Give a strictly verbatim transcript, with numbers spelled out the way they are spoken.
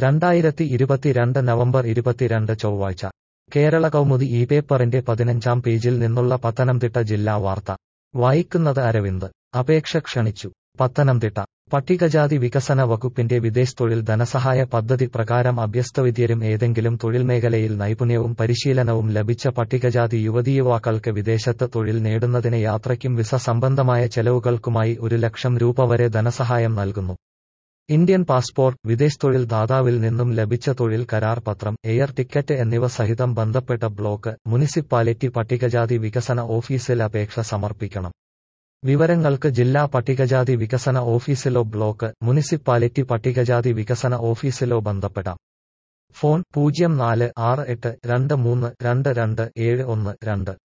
രണ്ടായിരത്തി ഇരുപത്തിരണ്ട് നവംബർ ഇരുപത്തിരണ്ട് ചൊവ്വാഴ്ച കേരള കൗമുദി ഈ പേപ്പറിന്റെ പതിനഞ്ചാം പേജിൽ നിന്നുള്ള പത്തനംതിട്ട ജില്ലാ വാർത്ത വായിക്കുന്നത് അരവിന്ദ്. അപേക്ഷ ക്ഷണിച്ചു. പത്തനംതിട്ട പട്ടികജാതി വികസന വകുപ്പിന്റെ വിദേശ തൊഴിൽ ധനസഹായ പദ്ധതി പ്രകാരം അഭ്യസ്തവിദ്യരും ഏതെങ്കിലും തൊഴിൽ മേഖലയിൽ നൈപുണ്യവും പരിശീലനവും ലഭിച്ച പട്ടികജാതി യുവതീയുവാക്കൾക്ക് വിദേശത്ത് തൊഴിൽ നേടുന്നതിന് യാത്രയ്ക്കും വിസ സംബന്ധമായ ചെലവുകൾക്കുമായി ഒരു ലക്ഷം രൂപ വരെ ധനസഹായം നൽകുന്നു. ഇന്ത്യൻ പാസ്പോർട്ട്, വിദേശ തൊഴിൽ ദാതാവിൽ നിന്നും ലഭിച്ച തൊഴിൽ കരാർ പത്രം, എയർ ടിക്കറ്റ് എന്നിവ സഹിതം ബന്ധപ്പെട്ട ബ്ലോക്ക്, മുനിസിപ്പാലിറ്റി പട്ടികജാതി വികസന ഓഫീസിൽ അപേക്ഷ സമർപ്പിക്കണം. വിവരങ്ങൾക്ക് ജില്ലാ പട്ടികജാതി വികസന ഓഫീസിലോ ബ്ലോക്ക്, മുനിസിപ്പാലിറ്റി പട്ടികജാതി വികസന ഓഫീസിലോ ബന്ധപ്പെടാം. ഫോൺ പൂജ്യം നാല് ആറ് എട്ട് രണ്ട് മൂന്ന് രണ്ട് രണ്ട് ഏഴ് ഒന്ന് രണ്ട്.